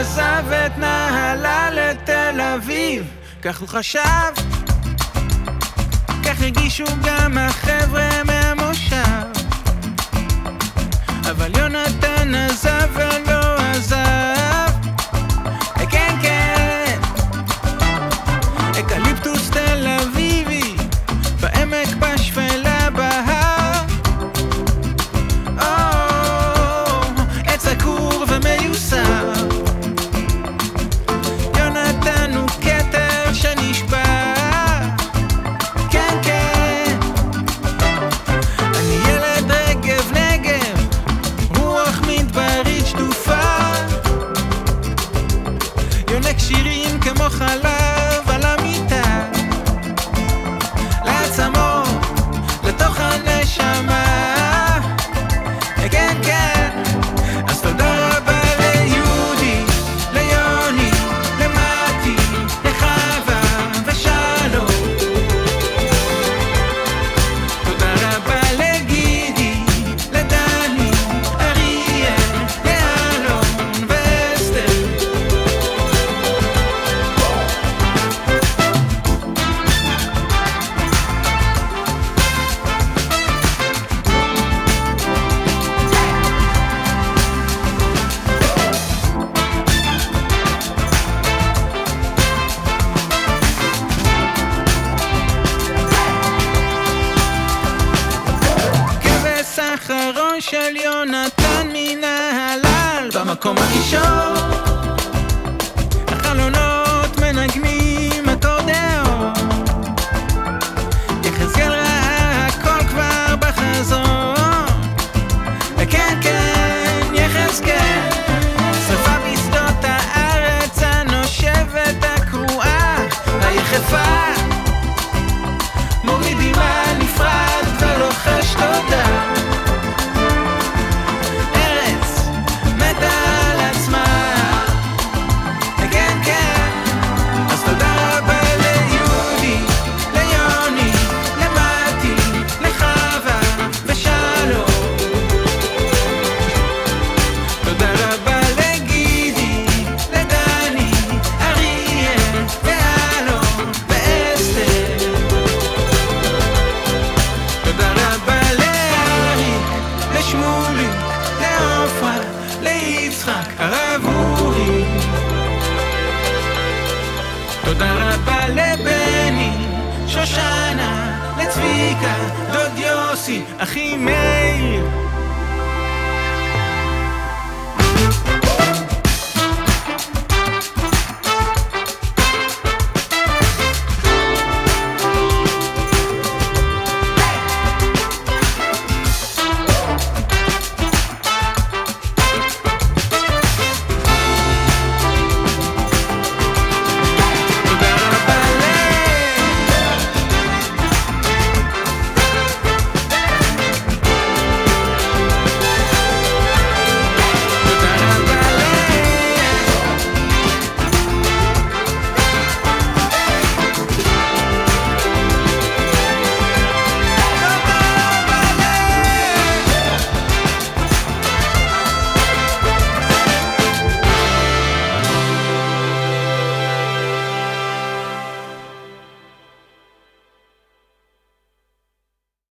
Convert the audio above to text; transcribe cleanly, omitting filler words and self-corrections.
עזב את נהלה לתל אביב, כך הוא חשב, כך הרגישו גם החבר'ה מהמושב. אבל יונתן עזב ולא עזב, כן כן, אקליפטוס תל אביבי, בעמק בשפלה בהר, עץ עקור ומיוסר. יונתן הוא כתר שנשבר, כן כן, אני ילד רגב נגב, רוח מדברית שטופה, יונק שירים כמו חלב על המיטה, לעצמות, לתוך הנשמה, כן כן. אז תודה רבה ליהודי, ליוני, למתי, לחווה ושלום. תודה רבה לגידי, לדני, אריאל, לאלון ואסתר. כבש האחרון של יונתן מנהלל, במקום הראשון החלונות מנגנים אקורדיאון, יחזקאל ראה הכל כבר בחזון, כן כן יחזקאל, שרפה בשדות הארץ הנושבת הקרועה היחפה, מורידים על נפרד ולוחש תודה. ארץ מתה על עצמה, כן כן. אז תודה רבה ליהודי, ליוני, למתי, לחווה ושלום. תודה רבה לגידי, לדני, אריאל ואלון ואסתר. תודה רבה לארי, לשמולי, לעופרה, ליצחק, הרב אורי. תודה רבה לבני, שושנה, לצביקה, דוד יוסי, אחי מאיר.